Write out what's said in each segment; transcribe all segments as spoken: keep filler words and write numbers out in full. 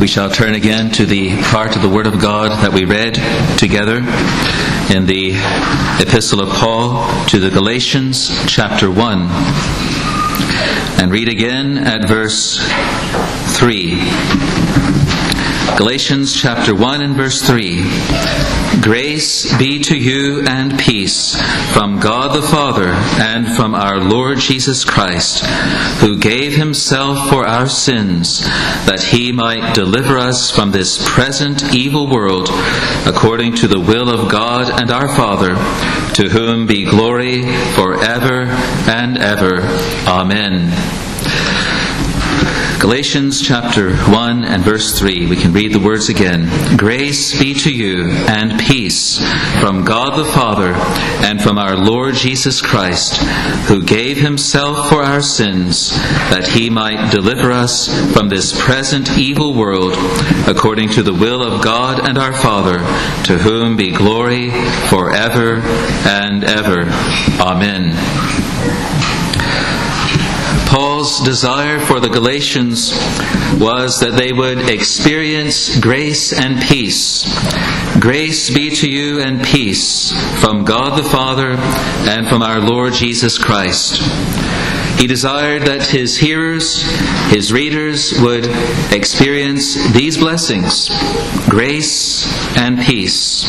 We shall turn again to the part of the Word of God that we read together in the Epistle of Paul to the Galatians, chapter one, and read again at verse three. Galatians chapter one and verse three. Grace be to you and peace from God the Father and from our Lord Jesus Christ, who gave himself for our sins, that he might deliver us from this present evil world, according to the will of God and our Father, to whom be glory forever and ever. Amen. Galatians chapter one and verse three. We can read the words again. Grace be to you and peace from God the Father and from our Lord Jesus Christ, who gave himself for our sins, that he might deliver us from this present evil world, according to the will of God and our Father, to whom be glory forever and ever. Amen. Paul's desire for the Galatians was that they would experience grace and peace. Grace be to you and peace from God the Father and from our Lord Jesus Christ. He desired that his hearers, his readers, would experience these blessings: grace and peace.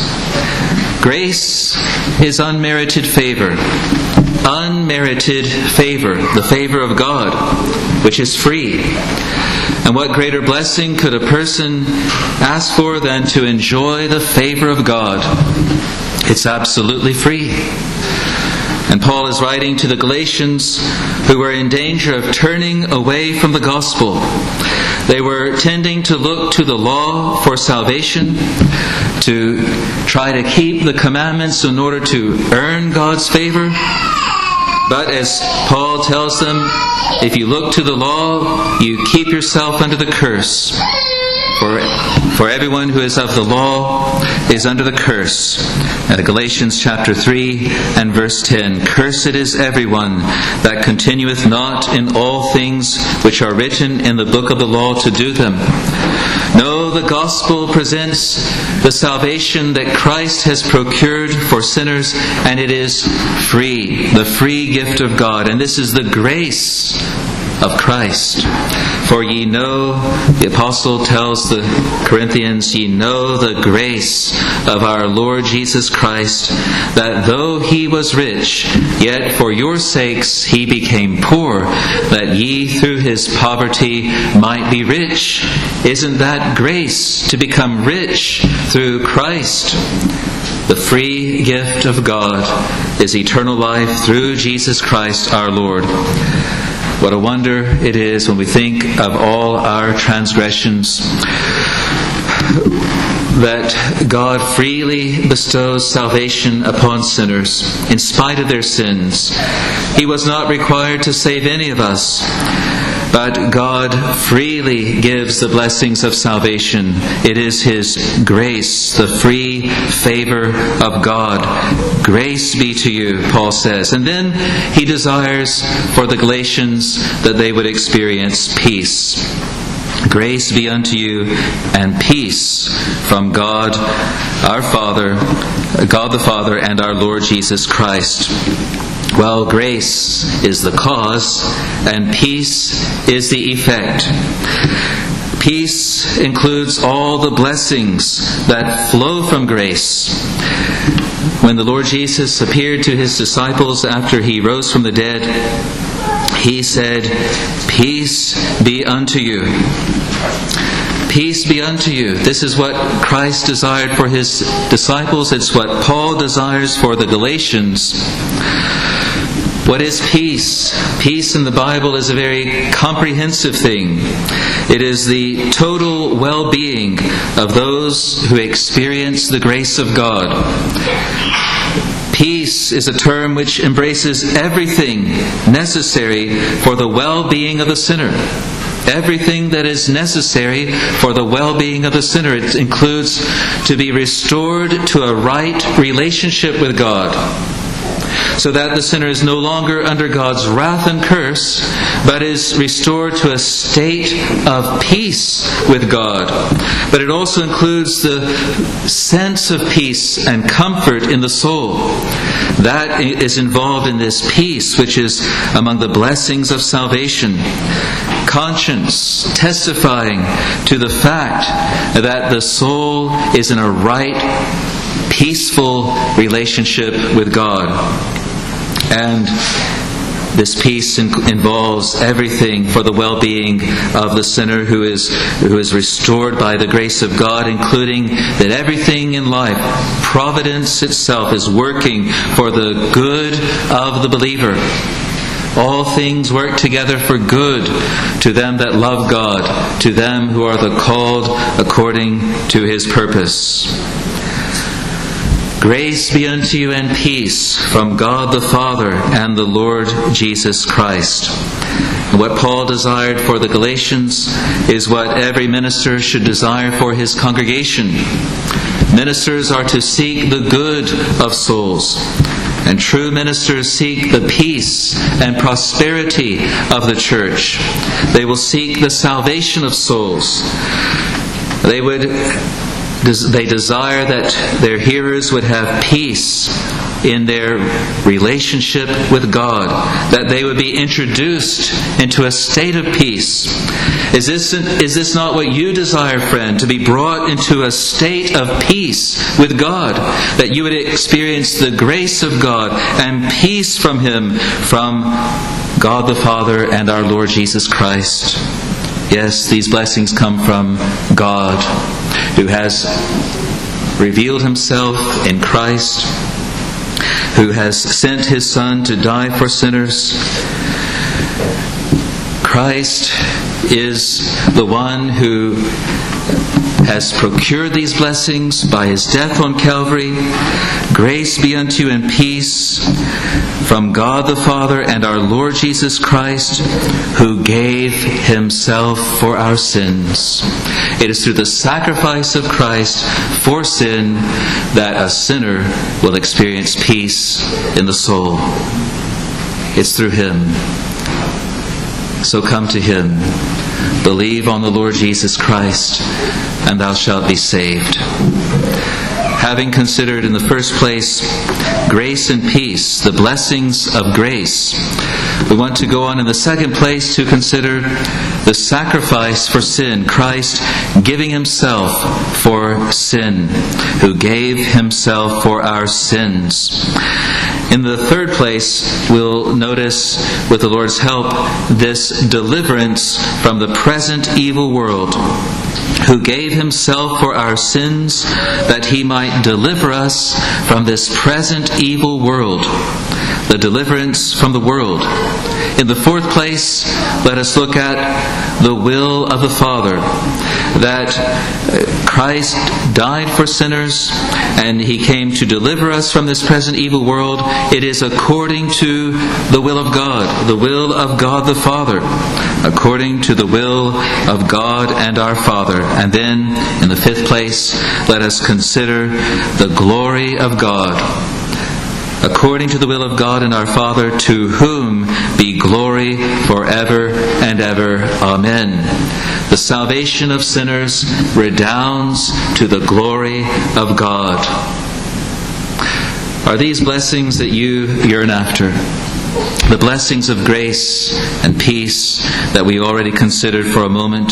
Grace is unmerited favor. Unmerited favor, the favor of God, which is free. And what greater blessing could a person ask for than to enjoy the favor of God? It's absolutely free. And Paul is writing to the Galatians who were in danger of turning away from the gospel. They were tending to look to the law for salvation, to try to keep the commandments in order to earn God's favor. But as Paul tells them, if you look to the law, you keep yourself under the curse. For, for everyone who is of the law is under the curse. At Galatians chapter three and verse ten. Cursed is everyone that continueth not in all things which are written in the book of the law to do them. No, the gospel presents the salvation that Christ has procured for sinners, and it is free, the free gift of God. And this is the grace of Christ. For ye know, the apostle tells the Corinthians, ye know the grace of our Lord Jesus Christ, that though he was rich, yet for your sakes he became poor, that ye through his poverty might be rich. Isn't that grace, to become rich through Christ? The free gift of God is eternal life through Jesus Christ our Lord. What a wonder it is when we think of all our transgressions, that God freely bestows salvation upon sinners in spite of their sins. He was not required to save any of us, but God freely gives the blessings of salvation. It is His grace, the free favor of God. Grace be to you, Paul says. And then he desires for the Galatians that they would experience peace. Grace be unto you and peace from God our Father, God the Father, and our Lord Jesus Christ. Well, grace is the cause and peace is the effect. Peace includes all the blessings that flow from grace. When the Lord Jesus appeared to his disciples after he rose from the dead, he said, "Peace be unto you." Peace be unto you. This is what Christ desired for his disciples. It's what Paul desires for the Galatians. What is peace? Peace in the Bible is a very comprehensive thing. It is the total well-being of those who experience the grace of God. Peace is a term which embraces everything necessary for the well-being of the sinner. Everything that is necessary for the well-being of the sinner. It includes to be restored to a right relationship with God. so that the sinner is no longer under God's wrath and curse, but is restored to a state of peace with God. But it also includes the sense of peace and comfort in the soul. That is involved in this peace, which is among the blessings of salvation. Conscience testifying to the fact that the soul is in a right, peaceful relationship with God. And this peace involves everything for the well-being of the sinner who is who is restored by the grace of God, including that everything in life, providence itself, is working for the good of the believer. All things work together for good to them that love God, to them who are the called according to His purpose. Grace be unto you and peace from God the Father and the Lord Jesus Christ. And what Paul desired for the Galatians is what every minister should desire for his congregation. Ministers are to seek the good of souls, and true ministers seek the peace and prosperity of the church. They will seek the salvation of souls. They would They desire that their hearers would have peace in their relationship with God, that they would be introduced into a state of peace. Is this, is this not what you desire, friend, to be brought into a state of peace with God, that you would experience the grace of God and peace from Him, from God the Father and our Lord Jesus Christ? Yes, these blessings come from God, who has revealed Himself in Christ, who has sent His Son to die for sinners. Christ is the one who has procured these blessings by His death on Calvary. Grace be unto you and peace from God the Father and our Lord Jesus Christ, who gave Himself for our sins. It is through the sacrifice of Christ for sin that a sinner will experience peace in the soul. It's through Him. So come to Him. Believe on the Lord Jesus Christ, and thou shalt be saved. Having considered in the first place grace and peace, the blessings of grace, we want to go on in the second place to consider the sacrifice for sin, Christ giving Himself for sin, who gave Himself for our sins. In the third place, we'll notice, with the Lord's help, this deliverance from the present evil world, who gave Himself for our sins that He might deliver us from this present evil world. The deliverance from the world. In the fourth place, let us look at the will of the Father, that Christ died for sinners and He came to deliver us from this present evil world. It is according to the will of God, the will of God the Father, according to the will of God and our Father. And then, in the fifth place, let us consider the glory of God, according to the will of God and our Father, to whom be glory forever and ever. Amen. The salvation of sinners redounds to the glory of God. Are these blessings that you yearn after? The blessings of grace and peace that we already considered for a moment.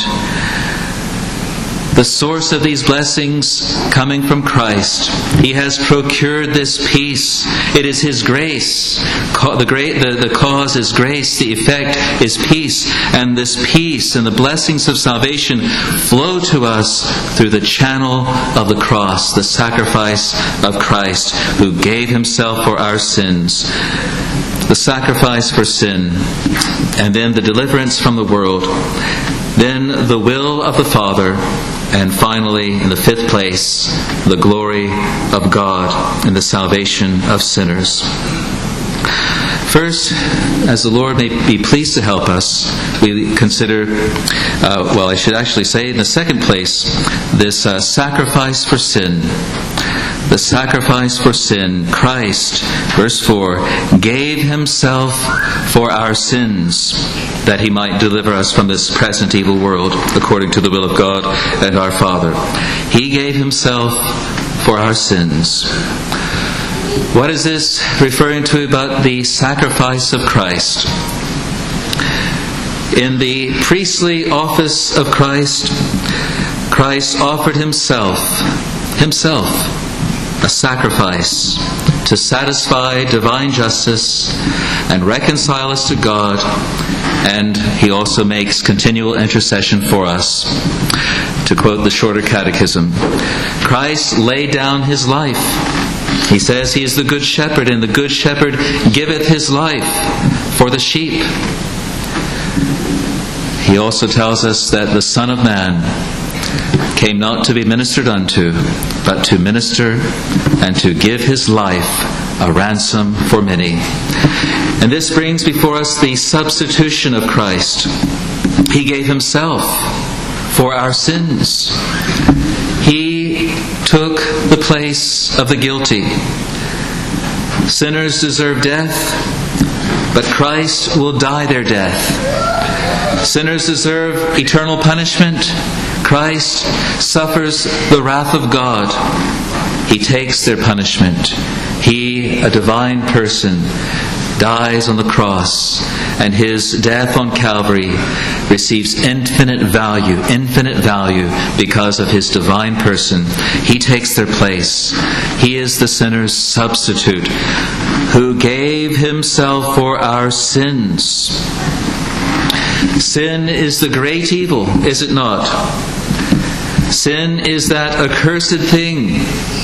The source of these blessings coming from Christ. He has procured this peace. It is His grace. The, great, the, the cause is grace. The effect is peace. And this peace and the blessings of salvation flow to us through the channel of the cross, the sacrifice of Christ, who gave Himself for our sins. The sacrifice for sin. And then the deliverance from the world. Then the will of the Father. And finally, in the fifth place, the glory of God and the salvation of sinners. First, as the Lord may be pleased to help us, we consider, uh, well, I should actually say, in the second place, this uh, sacrifice for sin. The sacrifice for sin. Christ, verse four, gave himself for our sins, that he might deliver us from this present evil world, according to the will of God and our Father. He gave himself for our sins. What is this referring to about the sacrifice of Christ? In the priestly office of Christ, Christ offered himself, himself, a sacrifice to satisfy divine justice and reconcile us to God, and he also makes continual intercession for us. To quote the Shorter Catechism, Christ laid down his life. He says he is the good shepherd, and the good shepherd giveth his life for the sheep. He also tells us that the Son of Man came not to be ministered unto, but to minister and to give his life a ransom for many. And this brings before us the substitution of Christ. He gave himself for our sins. He took the place of the guilty. Sinners deserve death, but Christ will die their death. Sinners deserve eternal punishment. Christ suffers the wrath of God. He takes their punishment. He, a divine person, dies on the cross, and his death on Calvary receives infinite value, infinite value because of his divine person. He takes their place. He is the sinner's substitute who gave himself for our sins. Sin is the great evil, is it not? Sin is that accursed thing.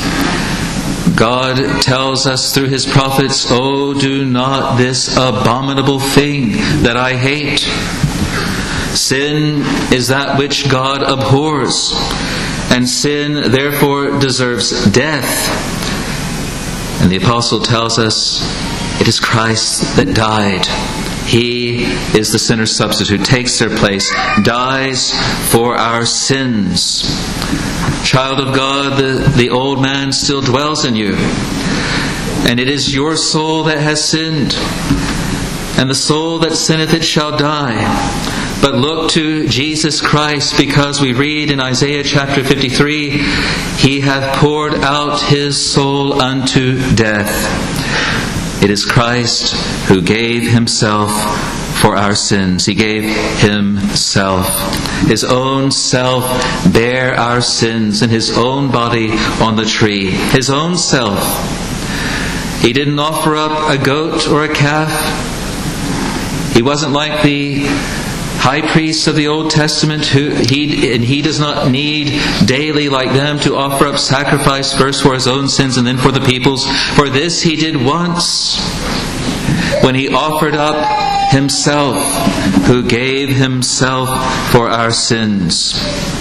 God tells us through his prophets, "Oh, do not this abominable thing that I hate." Sin is that which God abhors, and sin therefore deserves death. And the apostle tells us it is Christ that died. He is the sinner's substitute, takes their place, dies for our sins. Child of God, the, the old man still dwells in you. And it is your soul that has sinned. And the soul that sinneth, it shall die. But look to Jesus Christ, because we read in Isaiah chapter fifty-three, He hath poured out His soul unto death. It is Christ who gave Himself for our sins. He gave Himself. His own self bare our sins in His own body on the tree. His own self. He didn't offer up a goat or a calf. He wasn't like the high priests of the Old Testament, who he and he does not need daily like them to offer up sacrifice first for his own sins and then for the people's. For this he did once, when he offered up himself, who gave himself for our sins.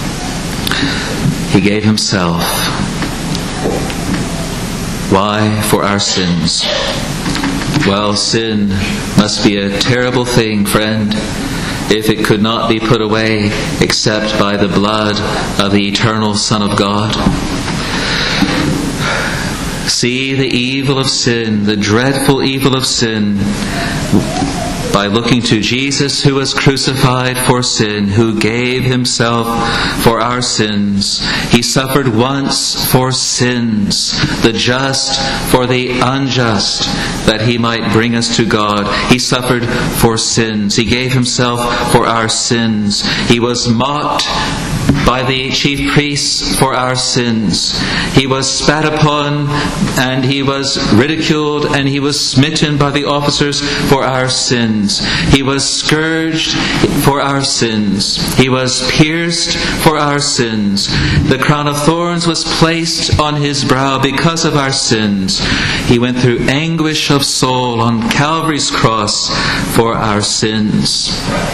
He gave himself. Why? For our sins. Well, sin must be a terrible thing, friend, if it could not be put away except by the blood of the eternal Son of God. See the evil of sin, the dreadful evil of sin, by looking to Jesus, who was crucified for sin, who gave Himself for our sins. He suffered once for sins, the just for the unjust, that He might bring us to God. He suffered for sins. He gave Himself for our sins. He was mocked by the chief priests for our sins. He was spat upon, and He was ridiculed, and He was smitten by the officers for our sins. He was scourged for our sins. He was pierced for our sins. The crown of thorns was placed on His brow because of our sins. He went through anguish of soul on Calvary's cross for our sins.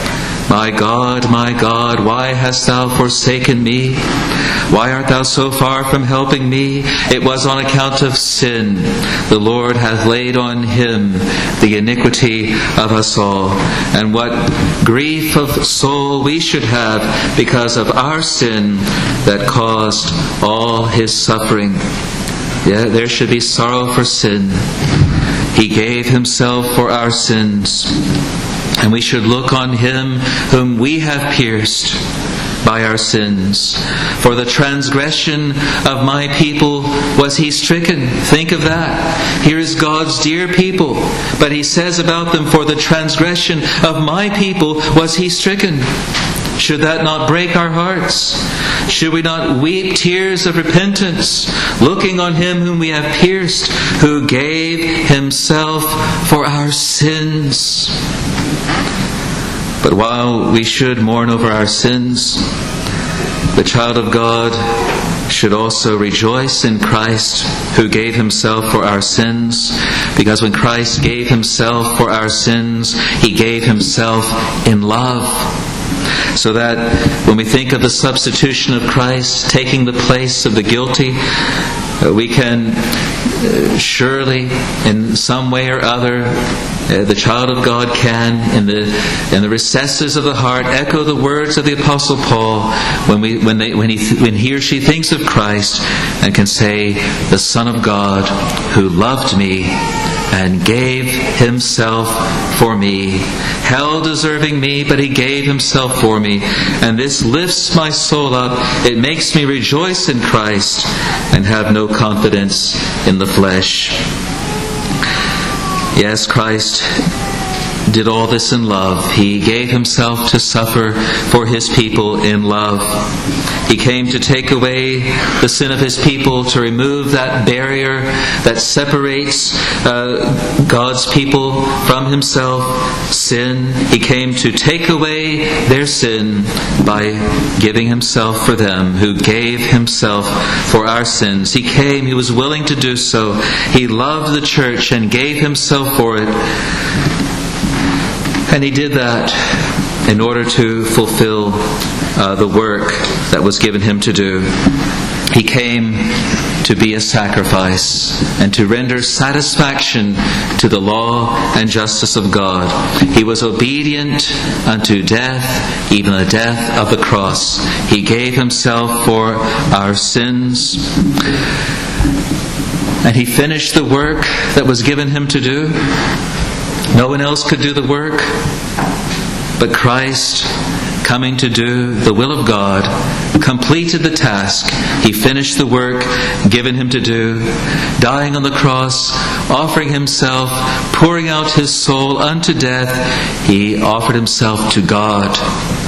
My God, my God, why hast thou forsaken me? Why art thou so far from helping me? It was on account of sin. The Lord hath laid on him the iniquity of us all. And what grief of soul we should have because of our sin that caused all his suffering. Yeah, there should be sorrow for sin. He gave himself for our sins. And we should look on him whom we have pierced by our sins. For the transgression of my people was he stricken. Think of that. Here is God's dear people. But he says about them, for the transgression of my people was he stricken. Should that not break our hearts? Should we not weep tears of repentance, looking on him whom we have pierced, who gave himself for our sins? But while we should mourn over our sins, the child of God should also rejoice in Christ, who gave himself for our sins, because when Christ gave himself for our sins, he gave himself in love. So that when we think of the substitution of Christ taking the place of the guilty, we can surely, in some way or other, the child of God can, in the in the recesses of the heart, echo the words of the Apostle Paul when we when they when he when he or she thinks of Christ, and can say, "The Son of God who loved me and gave himself for me, hell deserving me, but he gave himself for me. And this lifts my soul up. It makes me rejoice in Christ and have no confidence in the flesh." Yes, Christ did all this in love. He gave himself to suffer for his people in love. He came to take away the sin of his people, to remove that barrier that separates uh, God's people from himself, sin. He came to take away their sin by giving himself for them, who gave himself for our sins. He came, he was willing to do so. He loved the church and gave himself for it. And he did that in order to fulfill uh, the work that was given him to do. He came to be a sacrifice and to render satisfaction to the law and justice of God. He was obedient unto death, even the death of the cross. He gave himself for our sins. And he finished the work that was given him to do. No one else could do the work, but Christ, coming to do the will of God, completed the task. He finished the work given him to do, dying on the cross, offering himself, pouring out his soul unto death. He offered himself to God.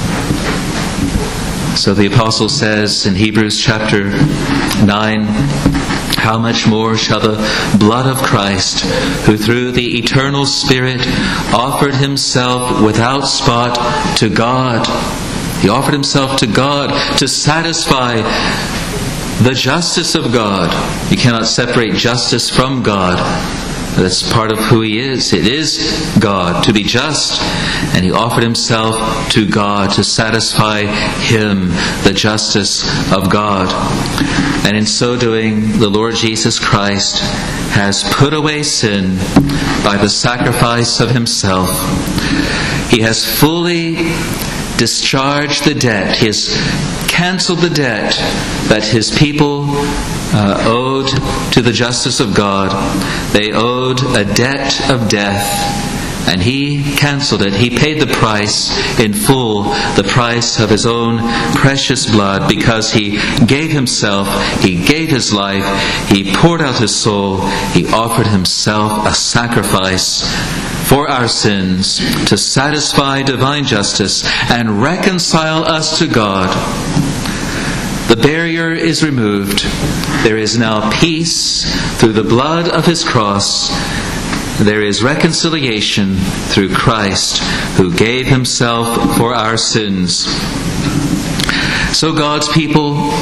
So the apostle says in Hebrews chapter nine, "How much more shall the blood of Christ, who through the eternal Spirit offered himself without spot to God," he offered himself to God to satisfy the justice of God. You cannot separate justice from God. That's part of who he is. It is God to be just. And he offered himself to God to satisfy him, the justice of God. And in so doing, the Lord Jesus Christ has put away sin by the sacrifice of himself. He has fully discharged the debt. He has canceled the debt that his people uh, owed to the justice of God. They owed a debt of death, and he canceled it. He paid the price in full, the price of his own precious blood, because he gave himself, he gave his life, he poured out his soul, he offered himself a sacrifice for our sins to satisfy divine justice and reconcile us to God. The barrier is removed. There is now peace through the blood of his cross. There is reconciliation through Christ, who gave himself for our sins. So God's people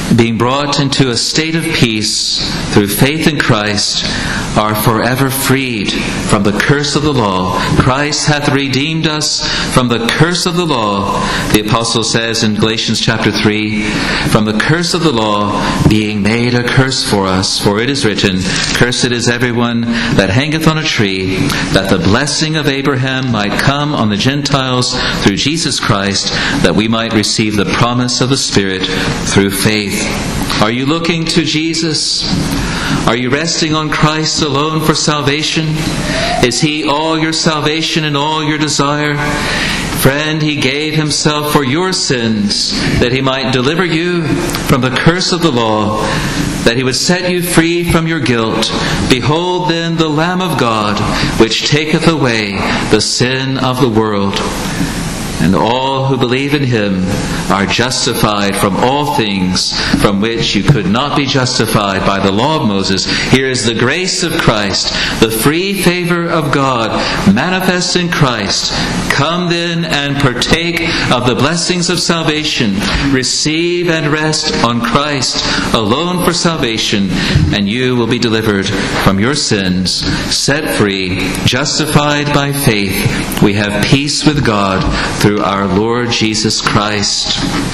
being brought into a state of peace through faith in Christ, are forever freed from the curse of the law. Christ hath redeemed us from the curse of the law, the apostle says in Galatians chapter three, from the curse of the law being made a curse for us. For it is written, Cursed is everyone that hangeth on a tree, that the blessing of Abraham might come on the Gentiles through Jesus Christ, that we might receive the promise of the Spirit through faith. Are you looking to Jesus? Are you resting on Christ alone for salvation? Is He all your salvation and all your desire? Friend, He gave Himself for your sins, that He might deliver you from the curse of the law, that He would set you free from your guilt. Behold then the Lamb of God, which taketh away the sin of the world. And all who believe in Him are justified from all things from which you could not be justified by the law of Moses. Here is the grace of Christ, the free favor of God manifest in Christ. Come then and partake of the blessings of salvation. Receive and rest on Christ alone for salvation, and you will be delivered from your sins, set free, justified by faith. We have peace with God through our Lord Jesus Christ,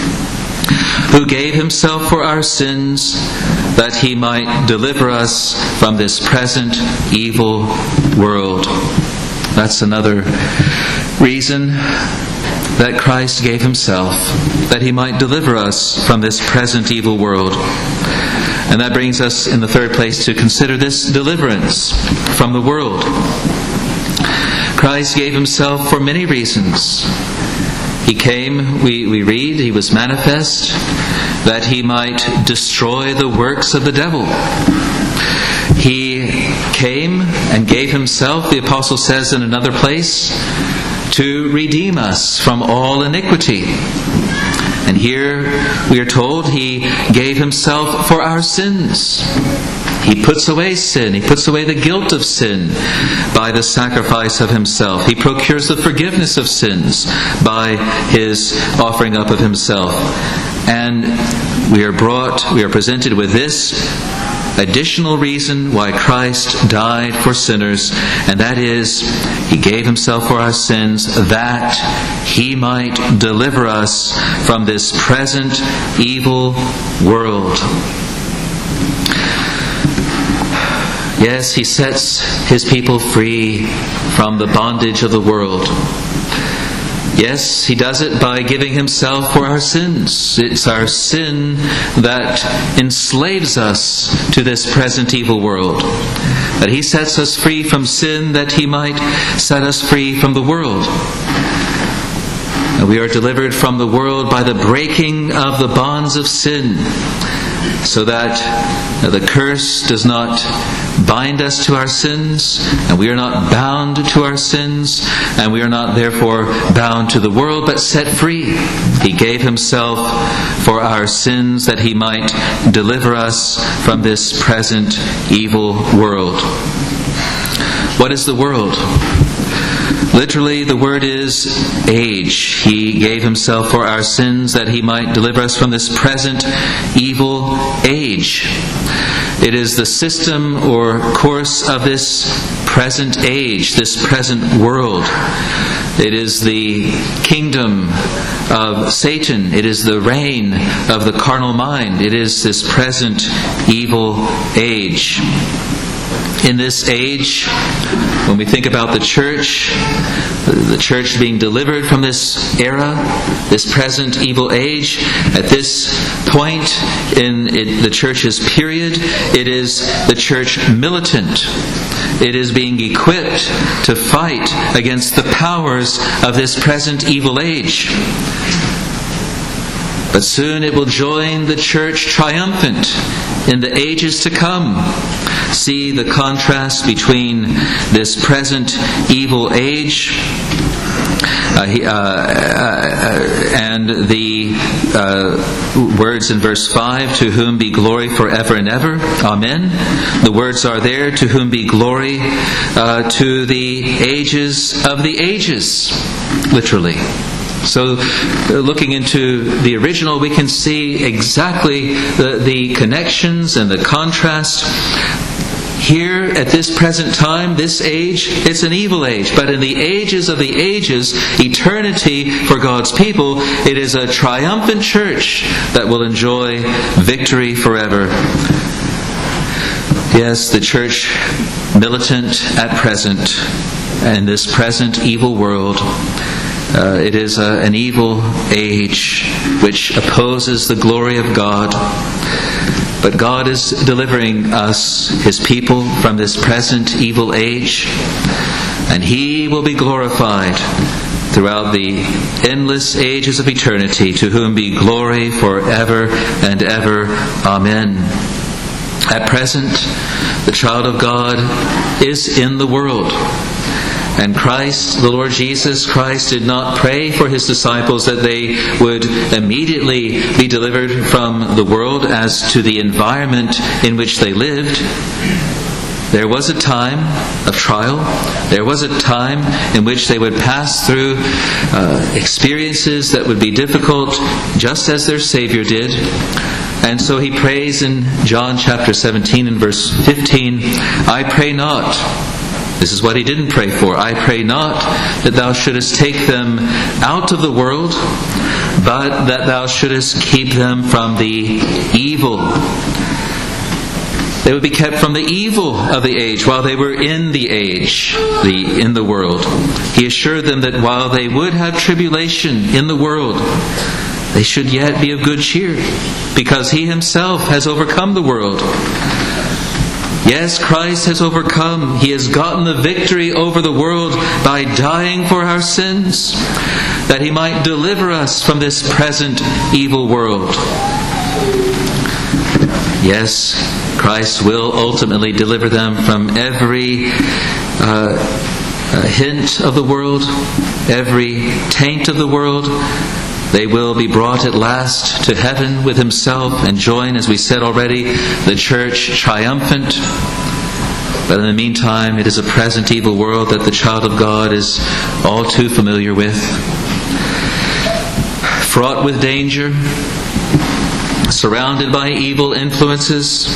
who gave Himself for our sins, that He might deliver us from this present evil world. That's another reason that Christ gave Himself, that He might deliver us from this present evil world. And that brings us in the third place to consider this deliverance from the world. Christ gave Himself for many reasons. He came, we, we read, He was manifest, that He might destroy the works of the devil. He came and gave Himself, the apostle says in another place, to redeem us from all iniquity. And here we are told He gave Himself for our sins. He puts away sin. He puts away the guilt of sin by the sacrifice of Himself. He procures the forgiveness of sins by His offering up of Himself. And we are brought, we are presented with this additional reason why Christ died for sinners, and that is, He gave Himself for our sins that He might deliver us from this present evil world. Yes, He sets His people free from the bondage of the world. Yes, He does it by giving Himself for our sins. It's our sin that enslaves us to this present evil world. That He sets us free from sin, that He might set us free from the world. And we are delivered from the world by the breaking of the bonds of sin, so that the curse does not bind us to our sins, and we are not bound to our sins, and we are not therefore bound to the world, but set free. He gave Himself for our sins that He might deliver us from this present evil world. What is the world? Literally, the word is age. He gave Himself for our sins that He might deliver us from this present evil age. It is the system or course of this present age, this present world. It is the kingdom of Satan. It is the reign of the carnal mind. It is this present evil age. In this age, when we think about the church, the church being delivered from this era, this present evil age, at this point in it, the church's period, it is the church militant. It is being equipped to fight against the powers of this present evil age. But soon it will join the church triumphant in the ages to come. See the contrast between this present evil age uh, he, uh, uh, and the uh, words in verse five, to whom be glory forever and ever. Amen. The words are there, to whom be glory uh, to the ages of the ages, literally. So uh, looking into the original, we can see exactly the, the connections and the contrast. Here, at this present time, this age, it's an evil age. But in the ages of the ages, eternity for God's people, it is a triumphant church that will enjoy victory forever. Yes, the church militant at present, in this present evil world, uh, it is a, an evil age which opposes the glory of God. But God is delivering us, His people, from this present evil age, and He will be glorified throughout the endless ages of eternity, to whom be glory forever and ever. Amen. At present, the child of God is in the world. And Christ, the Lord Jesus Christ, did not pray for His disciples that they would immediately be delivered from the world as to the environment in which they lived. There was a time of trial. There was a time in which they would pass through uh, experiences that would be difficult, just as their Savior did. And so He prays in John chapter seventeen and verse fifteen, I pray not. This is what He didn't pray for. I pray not that Thou shouldest take them out of the world, but that Thou shouldest keep them from the evil. They would be kept from the evil of the age while they were in the age, the in the world. He assured them that while they would have tribulation in the world, they should yet be of good cheer, because He Himself has overcome the world. Yes, Christ has overcome. He has gotten the victory over the world by dying for our sins, that He might deliver us from this present evil world. Yes, Christ will ultimately deliver them from every uh, uh, hint of the world, every taint of the world. They will be brought at last to heaven with Himself and join, as we said already, the church triumphant. But in the meantime, it is a present evil world that the child of God is all too familiar with. Fraught with danger, surrounded by evil influences,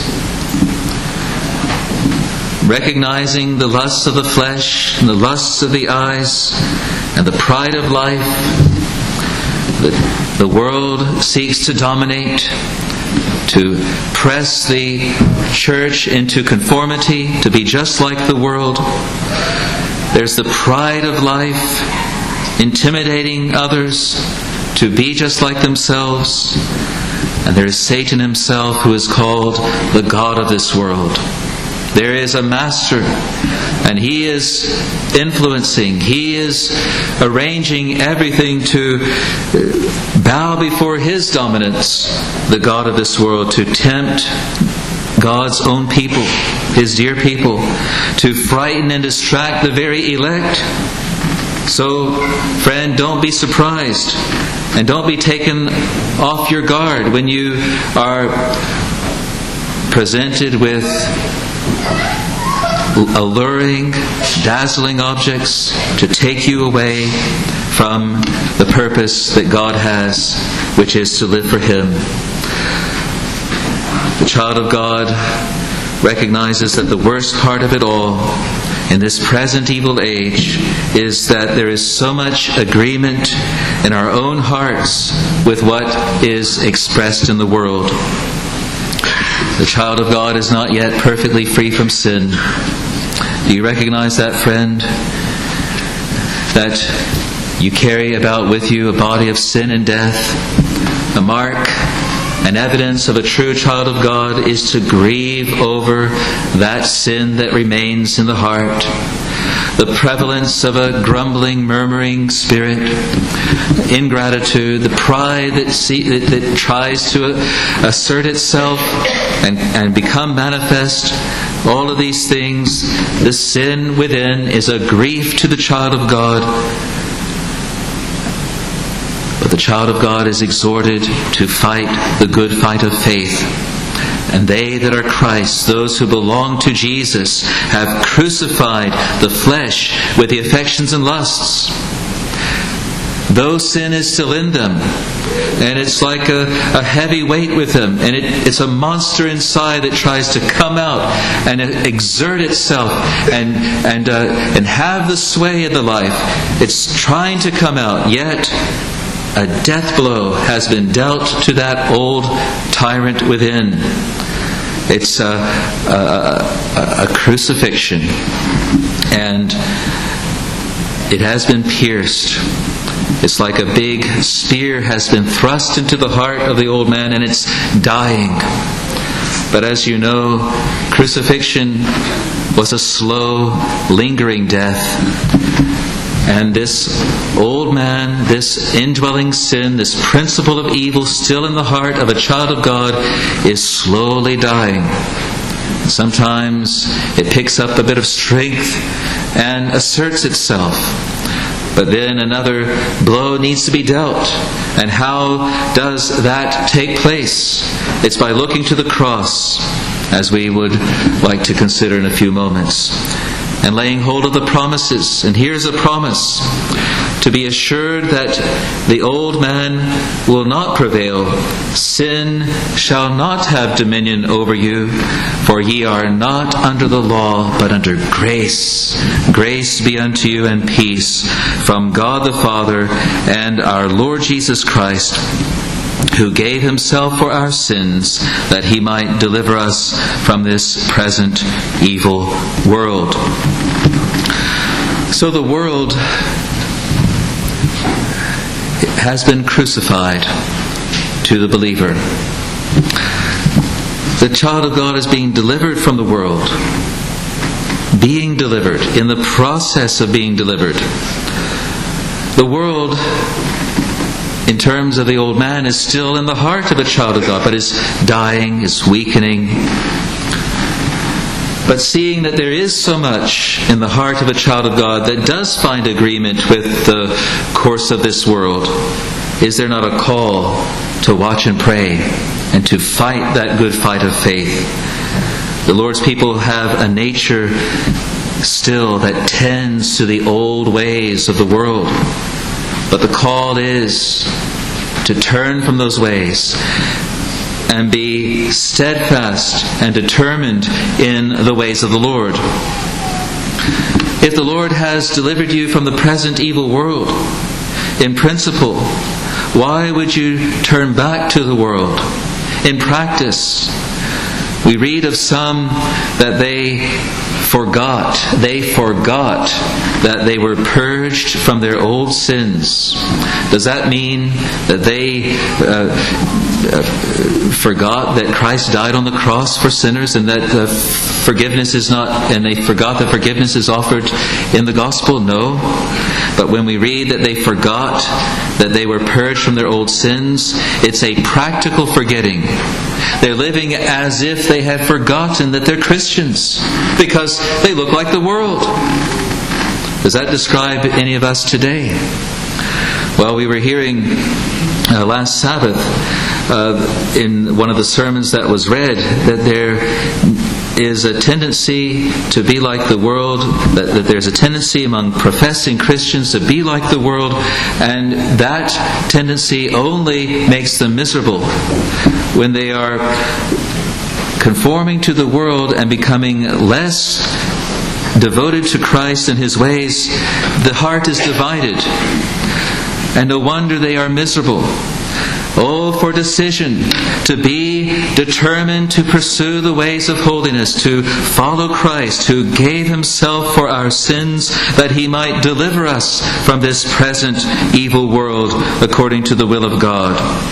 recognizing the lusts of the flesh and the lusts of the eyes and the pride of life. The, the world seeks to dominate, to press the church into conformity, to be just like the world. There's the pride of life, intimidating others to be just like themselves. And there is Satan himself, who is called the god of this world. There is a master, and he is influencing, he is arranging everything to bow before his dominance, the god of this world, to tempt God's own people, His dear people, to frighten and distract the very elect. So, friend, don't be surprised, and don't be taken off your guard when you are presented with alluring, dazzling objects to take you away from the purpose that God has, which is to live for Him. The child of God recognizes that the worst part of it all in this present evil age is that there is so much agreement in our own hearts with what is expressed in the world. The child of God is not yet perfectly free from sin. Do you recognize that, friend? That you carry about with you a body of sin and death. A mark, an evidence of a true child of God is to grieve over that sin that remains in the heart. The prevalence of a grumbling, murmuring spirit, ingratitude, the pride that, see, that, that tries to assert itself and, and become manifest, all of these things, the sin within is a grief to the child of God. But the child of God is exhorted to fight the good fight of faith. And they that are Christ, those who belong to Jesus, have crucified the flesh with the affections and lusts. though sin is still in them, and it's like a, a heavy weight with them, and it, it's a monster inside that tries to come out and exert itself and and uh, and have the sway in the life. It's trying to come out, yet a death blow has been dealt to that old tyrant within. It's a, a, a crucifixion, and it has been pierced. It's like a big spear has been thrust into the heart of the old man, and it's dying. But as you know, crucifixion was a slow, lingering death. And this old man, this indwelling sin, this principle of evil still in the heart of a child of God is slowly dying. Sometimes it picks up a bit of strength and asserts itself. But then another blow needs to be dealt. And how does that take place? It's by looking to the cross, as we would like to consider in a few moments, and laying hold of the promises. And here's a promise: to be assured that the old man will not prevail. Sin shall not have dominion over you, for ye are not under the law, but under grace. Grace be unto you and peace from God the Father and our Lord Jesus Christ, who gave himself for our sins, that he might deliver us from this present evil world. So the world has been crucified to the believer. The child of God is being delivered from the world, being delivered, in the process of being delivered. The world, in terms of the old man, is still in the heart of a child of God, but is dying, is weakening. But seeing that there is so much in the heart of a child of God that does find agreement with the course of this world, is there not a call to watch and pray and to fight that good fight of faith? The Lord's people have a nature still that tends to the old ways of the world. But the call is to turn from those ways and be steadfast and determined in the ways of the Lord. If the Lord has delivered you from the present evil world, in principle, why would you turn back to the world? In practice, we read of some that they forgot, they forgot that they were purged from their old sins. Does that mean that they uh, uh, forgot that Christ died on the cross for sinners, and that uh, forgiveness is not, and they forgot that forgiveness is offered in the gospel? No. But when we read that they forgot that they were purged from their old sins, it's a practical forgetting. They're living as if they have forgotten that they're Christians, because they look like the world. Does that describe any of us today? Well, we were hearing uh, last Sabbath uh, in one of the sermons that was read that there is a tendency to be like the world, that, that there's a tendency among professing Christians to be like the world, and that tendency only makes them miserable. When they are conforming to the world and becoming less devoted to Christ and His ways, the heart is divided. And no wonder they are miserable. Oh, for decision to be determined to pursue the ways of holiness, to follow Christ, who gave Himself for our sins, that He might deliver us from this present evil world according to the will of God.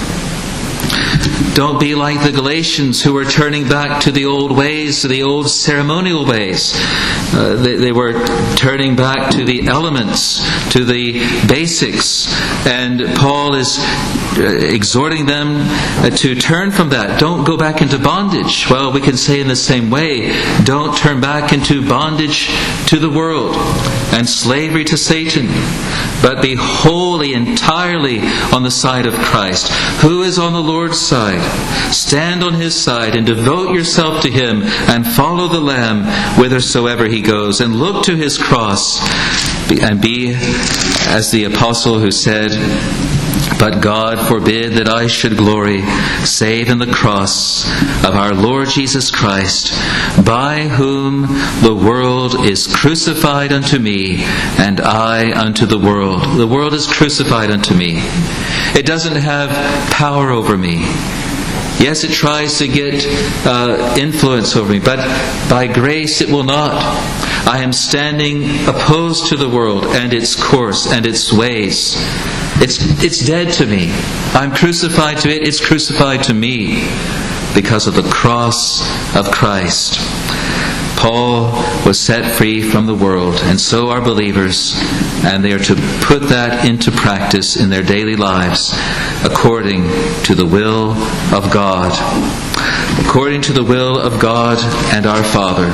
Don't be like the Galatians, who were turning back to the old ways, to the old ceremonial ways. Uh, they, they were turning back to the elements, to the basics. And Paul is exhorting them to turn from that. Don't go back into bondage. Well, we can say in the same way, don't turn back into bondage to the world and slavery to Satan, but be wholly, entirely on the side of Christ. Who is on the Lord's side? Stand on His side and devote yourself to Him and follow the Lamb whithersoever He goes, and look to His cross and be as the apostle who said, "But God forbid that I should glory, save in the cross of our Lord Jesus Christ, by whom the world is crucified unto me, and I unto the world." The world is crucified unto me. It doesn't have power over me. Yes, it tries to get uh, influence over me, but by grace it will not. I am standing opposed to the world and its course and its ways. It's, it's dead to me. I'm crucified to it. It's crucified to me because of the cross of Christ. Paul was set free from the world, and so are believers, and they are to put that into practice in their daily lives according to the will of God. According to the will of God and our Father.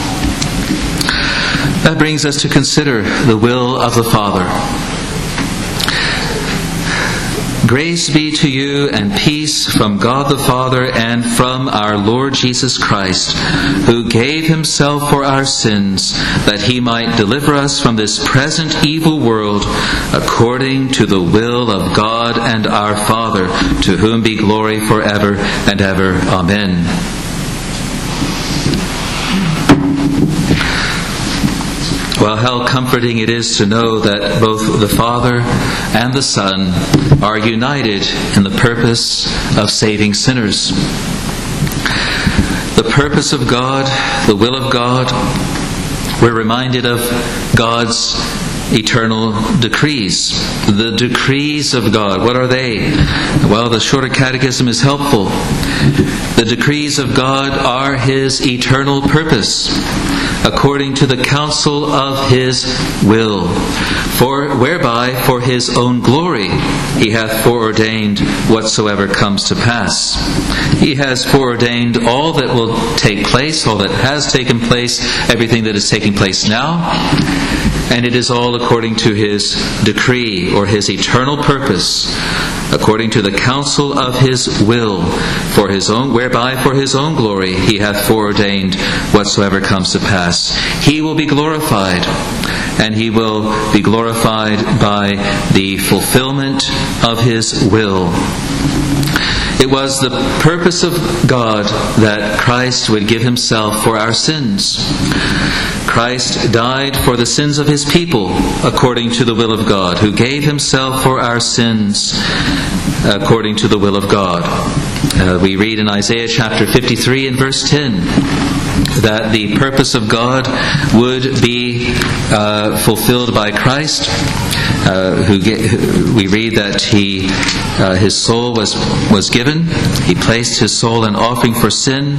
That brings us to consider the will of the Father. Grace be to you and peace from God the Father and from our Lord Jesus Christ, who gave himself for our sins, that he might deliver us from this present evil world, according to the will of God and our Father, to whom be glory forever and ever. Amen. Well, how comforting it is to know that both the Father and the Son are united in the purpose of saving sinners. The purpose of God, the will of God, we're reminded of God's eternal decrees. The decrees of God, what are they? Well, the Shorter Catechism is helpful. The decrees of God are his eternal purpose, according to the counsel of his will, for whereby for his own glory he hath foreordained whatsoever comes to pass. He has foreordained all that will take place, all that has taken place, everything that is taking place now, and it is all according to his decree or his eternal purpose, according to the counsel of his will, for his own, whereby for his own glory he hath foreordained whatsoever comes to pass. He will be glorified, and he will be glorified by the fulfillment of his will. It was the purpose of God that Christ would give himself for our sins. Christ died for the sins of his people, according to the will of God, who gave himself for our sins, according to the will of God. Uh, we read in Isaiah chapter fifty-three and verse ten that the purpose of God would be uh, fulfilled by Christ. Uh, who get, we read that he, uh, his soul was was given. He placed his soul an offering for sin.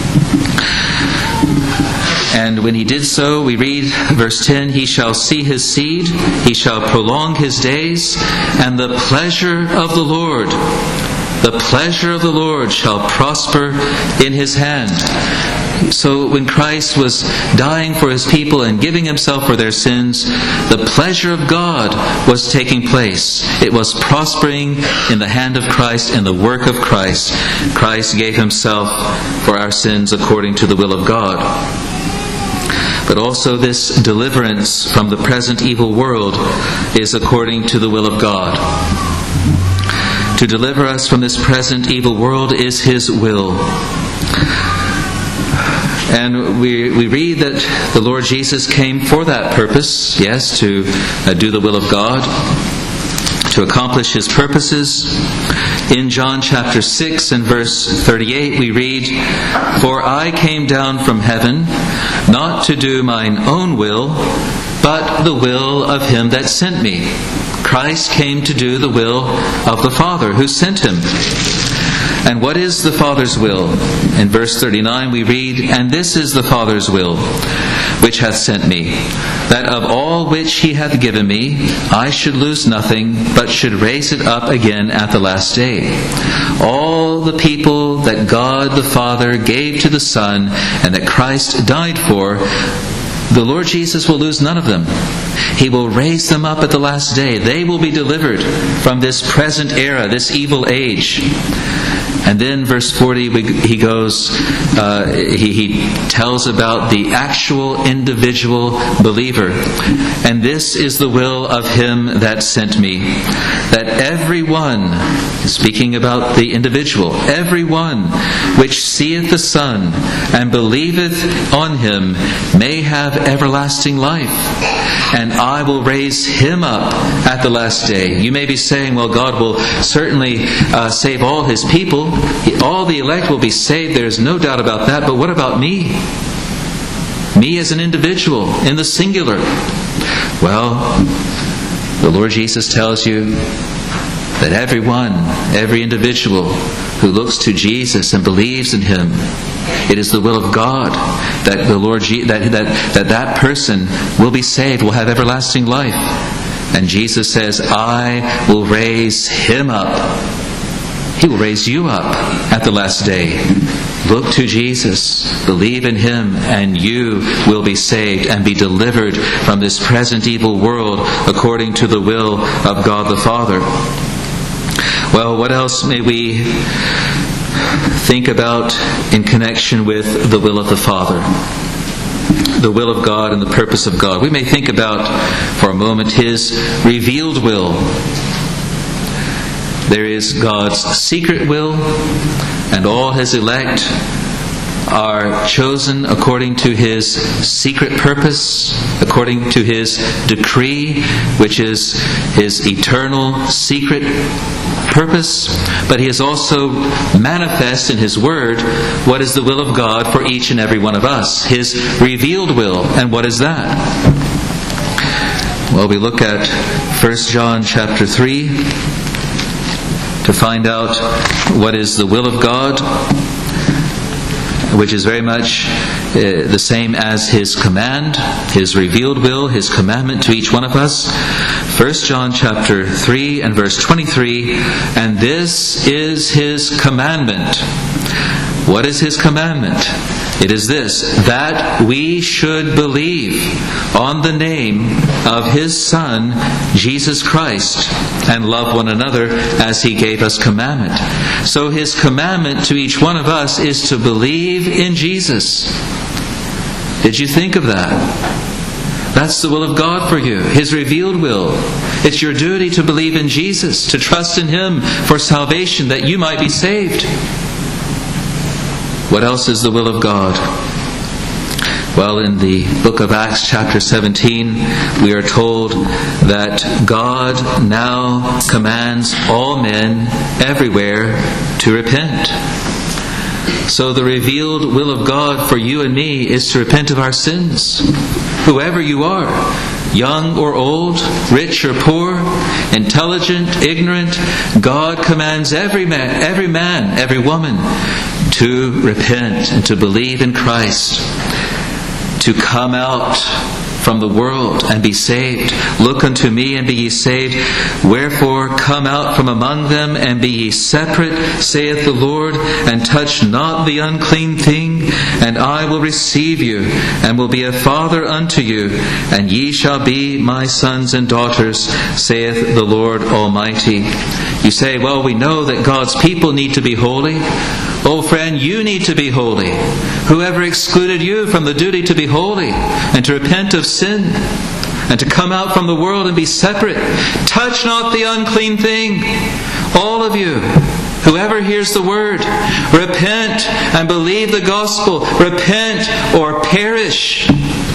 And when he did so, we read verse ten, he shall see his seed, he shall prolong his days, and the pleasure of the Lord, the pleasure of the Lord shall prosper in his hand. So when Christ was dying for his people and giving himself for their sins, the pleasure of God was taking place. It was prospering in the hand of Christ, in the work of Christ. Christ gave himself for our sins according to the will of God. But also this deliverance from the present evil world is according to the will of God. To deliver us from this present evil world is his will. And we we read that the Lord Jesus came for that purpose, yes, to uh, do the will of God, to accomplish his purposes. In John chapter six and verse thirty-eight we read, "For I came down from heaven, not to do mine own will, but the will of him that sent me." Christ came to do the will of the Father who sent him. And what is the Father's will? In verse thirty-nine we read, "And this is the Father's will, which hath sent me, that of all which he hath given me, I should lose nothing, but should raise it up again at the last day." All the people that God the Father gave to the Son, and that Christ died for, the Lord Jesus will lose none of them. He will raise them up at the last day. They will be delivered from this present era, this evil age. And then verse forty, we, he goes, uh, he, he tells about the actual individual believer. And this is the will of him that sent me, that everyone, speaking about the individual, everyone which seeth the Son and believeth on him may have everlasting life, and I will raise him up at the last day. You may be saying, well, God will certainly uh, save all his people. All the elect will be saved. There's no doubt about that. But what about me? Me as an individual, in the singular. Well, the Lord Jesus tells you that everyone, every individual who looks to Jesus and believes in him, it is the will of God that the Lord that that that, that person will be saved, will have everlasting life. And Jesus says, I will raise him up. He will raise you up at the last day. Look to Jesus, believe in him, and you will be saved and be delivered from this present evil world according to the will of God the Father. Well, what else may we think about in connection with the will of the Father? The will of God and the purpose of God. We may think about, for a moment, his revealed will. There is God's secret will, and all his elect are chosen according to his secret purpose, according to his decree, which is his eternal secret purpose. But he is also manifest in his word what is the will of God for each and every one of us, his revealed will. And what is that? Well, we look at First John chapter three to find out what is the will of God, which is very much uh, the same as his command, his revealed will, his commandment to each one of us. First John chapter three and verse twenty-three, and this is his commandment. What is his commandment? It is this, that we should believe on the name of his Son, Jesus Christ, and love one another as he gave us commandment. So his commandment to each one of us is to believe in Jesus. Did you think of that? That's the will of God for you, his revealed will. It's your duty to believe in Jesus, to trust in him for salvation, that you might be saved. What else is the will of God? Well, in the book of Acts chapter seventeen, we are told that God now commands all men everywhere to repent. So the revealed will of God for you and me is to repent of our sins. Whoever you are, young or old, rich or poor, intelligent, ignorant, God commands every man, every man, every woman to repent and to believe in Christ, to come out from the world and be saved. Look unto me and be ye saved. Wherefore come out from among them and be ye separate, saith the Lord, and touch not the unclean thing, and I will receive you, and will be a father unto you, and ye shall be my sons and daughters, saith the Lord Almighty. You say, well, we know that God's people need to be holy. Oh friend, you need to be holy. Whoever excluded you from the duty to be holy and to repent of sin and to come out from the world and be separate? Touch not the unclean thing. All of you, whoever hears the word, repent and believe the gospel. Repent or perish.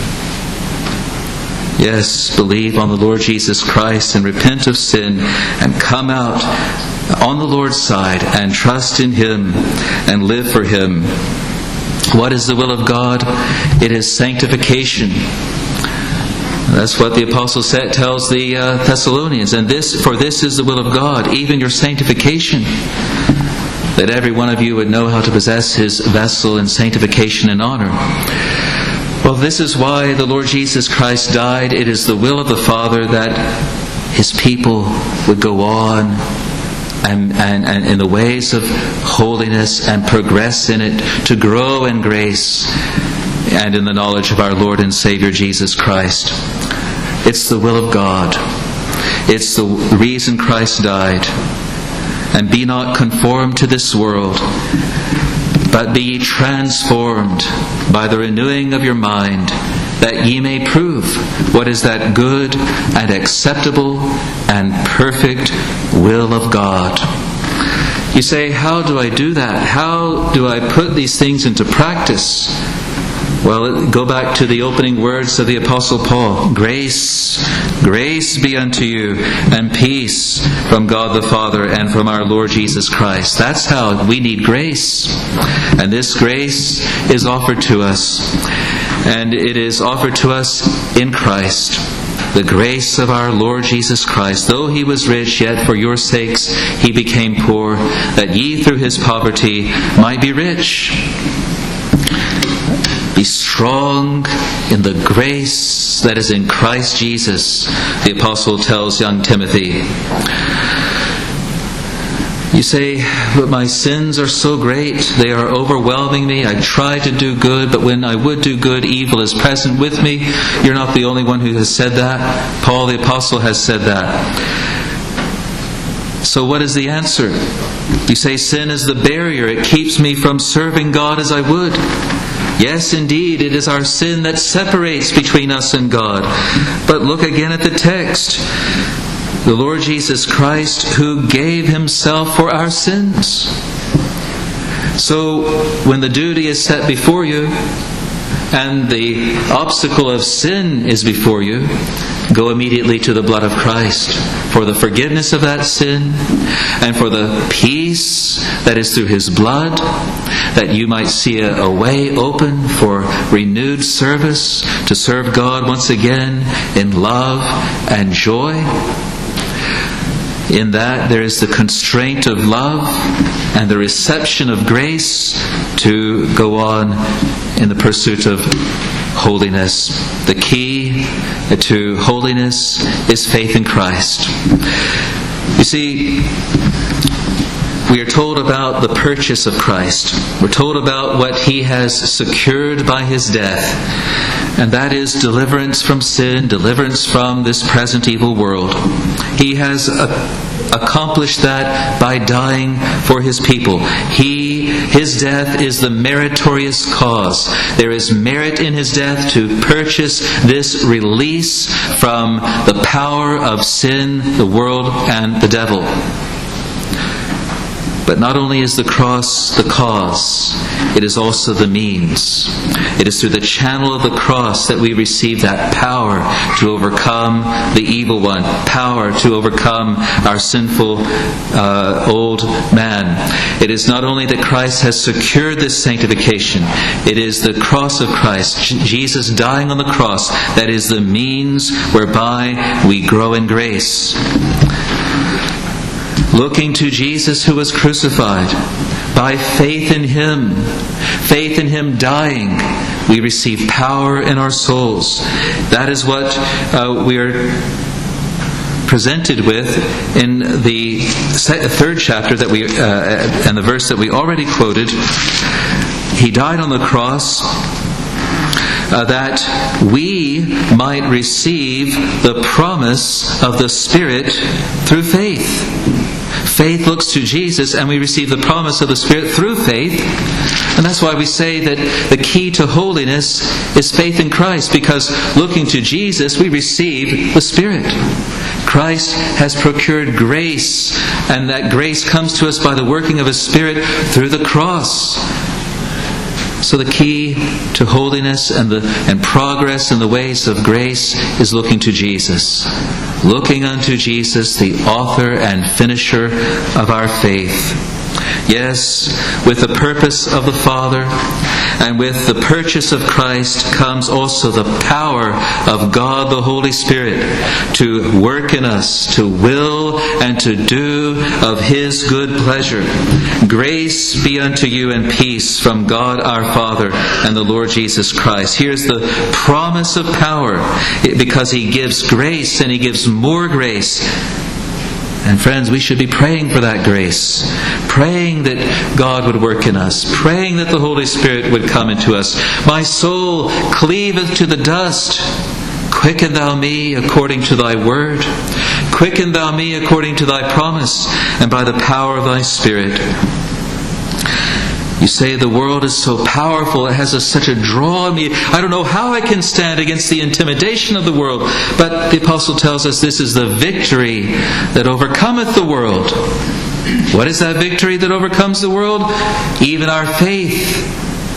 Yes, believe on the Lord Jesus Christ and repent of sin and come out on the Lord's side and trust in him and live for him. What is the will of God? It is sanctification. That's what the apostle said, tells the uh, Thessalonians. And this, for this is the will of God, even your sanctification, that every one of you would know how to possess his vessel in sanctification and honor. Well, this is why the Lord Jesus Christ died. It is the will of the Father that his people would go on And, and, and in the ways of holiness and progress in it, to grow in grace and in the knowledge of our Lord and Savior Jesus Christ. It's the will of God. It's the reason Christ died. And be not conformed to this world, but be ye transformed by the renewing of your mind, that ye may prove what is that good and acceptable and perfect will of God. You say, how do I do that? How do I put these things into practice? Well, go back to the opening words of the Apostle Paul. Grace, grace be unto you, and peace from God the Father and from our Lord Jesus Christ. That's how we need grace. And this grace is offered to us. And it is offered to us in Christ. The grace of our Lord Jesus Christ. Though he was rich, yet for your sakes he became poor, that ye through his poverty might be rich. Be strong in the grace that is in Christ Jesus, the apostle tells young Timothy. You say, but my sins are so great, they are overwhelming me. I try to do good, but when I would do good, evil is present with me. You're not the only one who has said that. Paul the apostle has said that. So what is the answer? You say, sin is the barrier. It keeps me from serving God as I would. Yes, indeed, it is our sin that separates between us and God. But look again at the text. The Lord Jesus Christ, who gave himself for our sins. So, when the duty is set before you, and the obstacle of sin is before you, go immediately to the blood of Christ for the forgiveness of that sin and for the peace that is through his blood, that you might see a, a way open for renewed service to serve God once again in love and joy. In that there is the constraint of love and the reception of grace to go on in the pursuit of holiness. The key to holiness is faith in Christ. You see, we are told about the purchase of Christ. We're told about what he has secured by his death. And that is deliverance from sin, deliverance from this present evil world. He has a- accomplished that by dying for his people. He, his death is the meritorious cause. There is merit in his death to purchase this release from the power of sin, the world, and the devil. But not only is the cross the cause, it is also the means. It is through the channel of the cross that we receive that power to overcome the evil one, power to overcome our sinful uh, old man. It is not only that Christ has secured this sanctification, it is the cross of Christ, Jesus dying on the cross, that is the means whereby we grow in grace. Looking to Jesus who was crucified, by faith in him, faith in him dying, we receive power in our souls. That is what uh, we are presented with in the third chapter that we uh, and the verse that we already quoted. He died on the cross Uh, that we might receive the promise of the Spirit through faith. Faith looks to Jesus, and we receive the promise of the Spirit through faith. And that's why we say that the key to holiness is faith in Christ, because looking to Jesus, we receive the Spirit. Christ has procured grace, and that grace comes to us by the working of His Spirit through the cross. So the key to holiness and the and progress in the ways of grace is looking to Jesus. Looking unto Jesus, the author and finisher of our faith. Yes, with the purpose of the Father and with the purchase of Christ comes also the power of God the Holy Spirit to work in us, to will and to do of His good pleasure. Grace be unto you and peace from God our Father and the Lord Jesus Christ. Here's the promise of power, because He gives grace and He gives more grace. And friends, we should be praying for that grace. Praying that God would work in us. Praying that the Holy Spirit would come into us. My soul cleaveth to the dust. Quicken thou me according to thy word. Quicken thou me according to thy promise, and by the power of thy Spirit. You say the world is so powerful, it has a, such a draw on me. I don't know how I can stand against the intimidation of the world. But the apostle tells us this is the victory that overcometh the world. What is that victory that overcomes the world? Even our faith.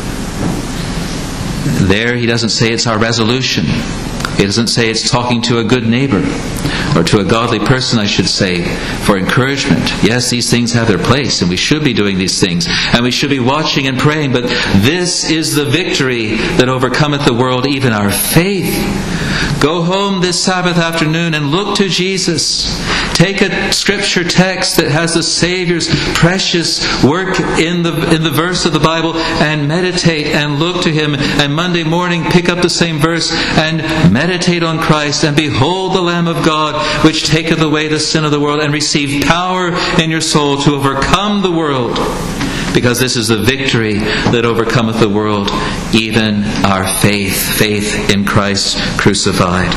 There he doesn't say it's our resolution. He doesn't say it's talking to a good neighbor, or to a godly person, I should say, for encouragement. Yes, these things have their place, and we should be doing these things, and we should be watching and praying, but this is the victory that overcometh the world, even our faith. Go home this Sabbath afternoon and look to Jesus. Take a scripture text that has the Savior's precious work in the in the verse of the Bible and meditate and look to Him. And Monday morning pick up the same verse and meditate on Christ, and behold the Lamb of God which taketh away the sin of the world, and receive power in your soul to overcome the world. Because this is the victory that overcometh the world, even our faith, faith in Christ crucified.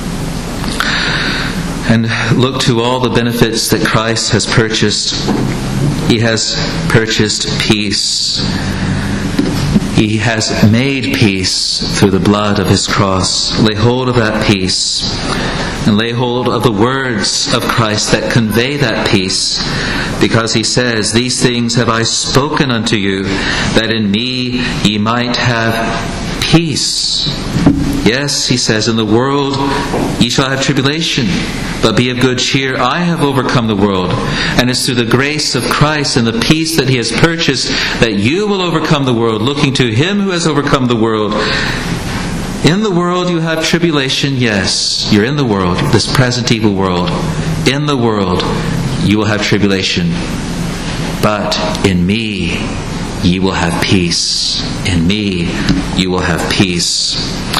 And look to all the benefits that Christ has purchased. He has purchased peace. He has made peace through the blood of His cross. Lay hold of that peace, and lay hold of the words of Christ that convey that peace, because He says, "These things have I spoken unto you, that in me ye might have peace." Yes, He says, "In the world ye shall have tribulation, but be of good cheer. I have overcome the world." And it's through the grace of Christ and the peace that He has purchased that you will overcome the world, looking to Him who has overcome the world. In the world you have tribulation, yes. You're in the world, this present evil world. In the world you will have tribulation. But in me ye will have peace. In me you will have peace.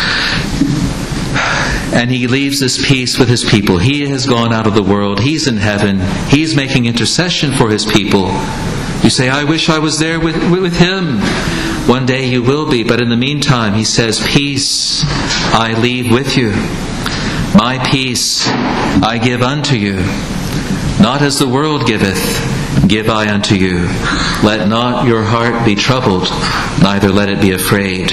And He leaves this peace with His people. He has gone out of the world. He's in heaven. He's making intercession for His people. You say, "I wish I was there with, with Him." One day you will be, but in the meantime He says, "Peace I leave with you. My peace I give unto you. Not as the world giveth, give I unto you. Let not your heart be troubled, neither let it be afraid."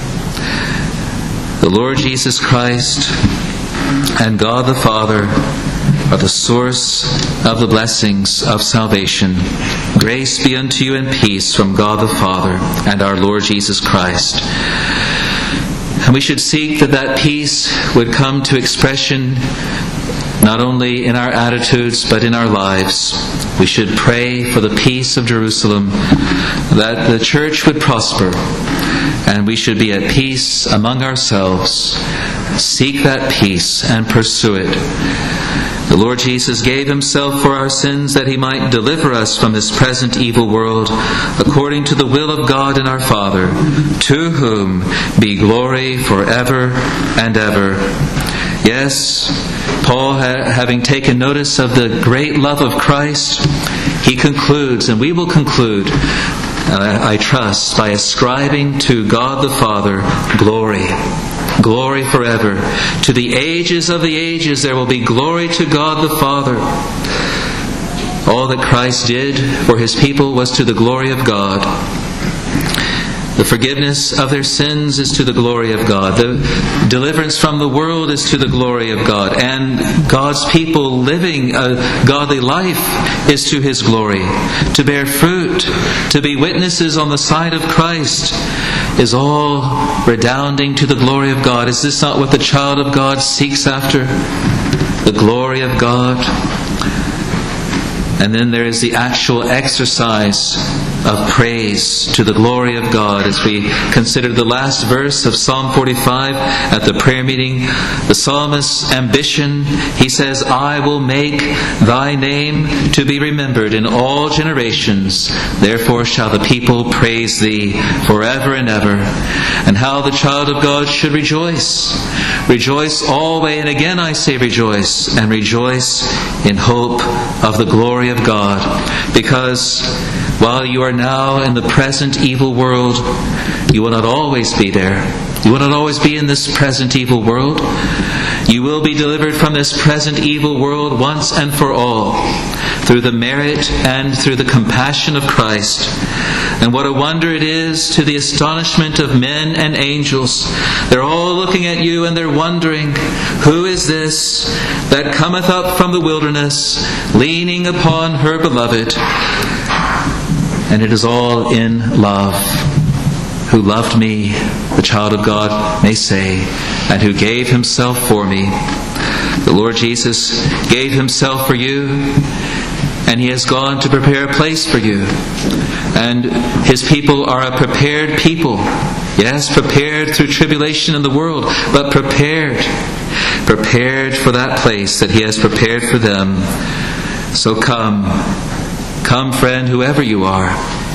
The Lord Jesus Christ and God the Father are the source of the blessings of salvation. Grace be unto you and peace from God the Father and our Lord Jesus Christ. And we should seek that that peace would come to expression not only in our attitudes but in our lives. We should pray for the peace of Jerusalem, that the church would prosper, and we should be at peace among ourselves. Seek that peace and pursue it. The Lord Jesus gave Himself for our sins that He might deliver us from this present evil world, according to the will of God and our Father, to whom be glory forever and ever. Yes, Paul, having taken notice of the great love of Christ, he concludes, and we will conclude, I trust, by ascribing to God the Father glory. Glory forever. To the ages of the ages there will be glory to God the Father. All that Christ did for His people was to the glory of God. The forgiveness of their sins is to the glory of God. The deliverance from the world is to the glory of God. And God's people living a godly life is to His glory. To bear fruit, to be witnesses on the side of Christ, is all redounding to the glory of God. Is this not what the child of God seeks after? The glory of God. And then there is the actual exercise of praise to the glory of God. As we consider the last verse of Psalm forty-five at the prayer meeting, the psalmist's ambition, he says, "I will make thy name to be remembered in all generations. Therefore shall the people praise thee forever and ever." And how the child of God should rejoice. Rejoice always, and again I say rejoice, and rejoice in hope of the glory of God. Because while you are now in the present evil world, you will not always be there. You will not always be in this present evil world. You will be delivered from this present evil world once and for all, through the merit and through the compassion of Christ. And what a wonder it is, to the astonishment of men and angels. They're all looking at you and they're wondering, who is this that cometh up from the wilderness, leaning upon her beloved? And it is all in love. Who loved me, the child of God may say, and who gave himself for me. The Lord Jesus gave himself for you, and he has gone to prepare a place for you. And his people are a prepared people. Yes, prepared through tribulation in the world, but prepared. Prepared for that place that he has prepared for them. So come. Come, friend, whoever you are.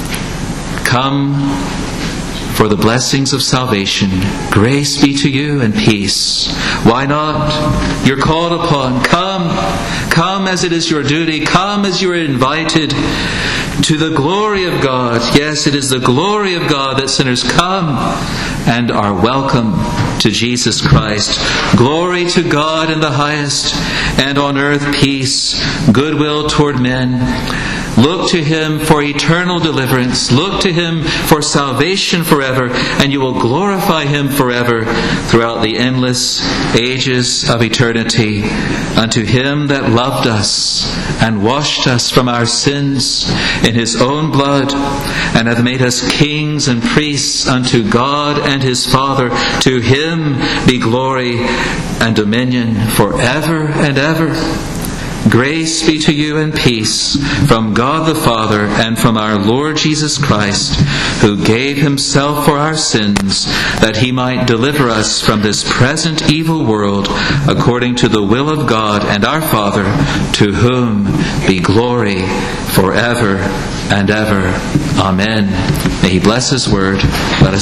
Come for the blessings of salvation. Grace be to you and peace. Why not? You're called upon. Come. Come as it is your duty. Come as you are invited to the glory of God. Yes, it is the glory of God that sinners come and are welcome to Jesus Christ. Glory to God in the highest, and on earth peace, goodwill toward men. Look to him for eternal deliverance. Look to him for salvation forever, and you will glorify him forever throughout the endless ages of eternity. Unto him that loved us and washed us from our sins in his own blood, and hath made us kings and priests unto God and his Father, to him be glory and dominion forever and ever. Grace be to you and peace from God the Father and from our Lord Jesus Christ, who gave himself for our sins, that he might deliver us from this present evil world, according to the will of God and our Father, to whom be glory forever and ever. Amen. May he bless his word. Let us